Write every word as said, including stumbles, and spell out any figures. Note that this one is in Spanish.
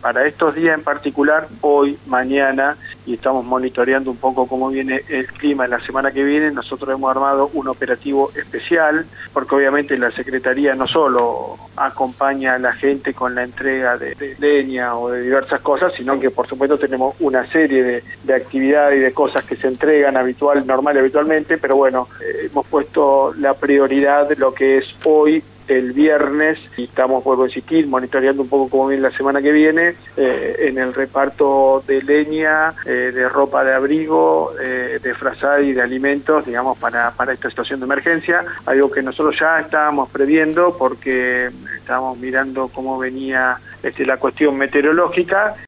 para estos días en particular, hoy, mañana, y estamos monitoreando un poco cómo viene el clima en la semana que viene, nosotros hemos armado un operativo especial, porque obviamente la Secretaría no solo acompaña a la gente con la entrega de, de leña o de diversas cosas, sino que por supuesto tenemos una serie de, de actividades y de cosas que se entregan habitual, normal y habitualmente, pero bueno, eh, hemos puesto la prioridad de lo que es hoy, el viernes, y estamos, vuelvo a insistir, monitoreando un poco cómo viene la semana que viene, eh, en el reparto de leña, eh, de ropa de abrigo, eh, de frazada y de alimentos, digamos, para, para esta situación de emergencia, algo que nosotros ya estábamos previendo porque estábamos mirando cómo venía este, la cuestión meteorológica.